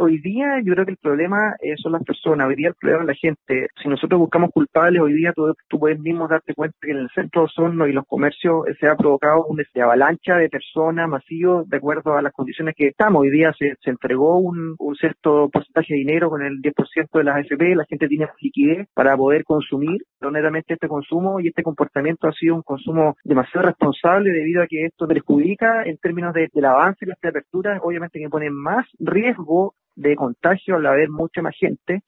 hoy día yo creo que el problema son las personas, hoy día el problema es la gente. Si nosotros buscamos culpables, hoy día tú puedes mismo darte cuenta que en el centro de Osorno y los comercios se ha provocado una avalancha de personas masivos de acuerdo a las condiciones que estamos. Hoy día se entregó un cierto porcentaje de dinero con el 10% de las AFP, la gente tiene liquidez para poder consumir. Honestamente este consumo y este comportamiento ha sido un consumo demasiado responsable debido a que esto perjudica en términos del avance de esta apertura, obviamente que pone más riesgo de contagio al haber mucha más gente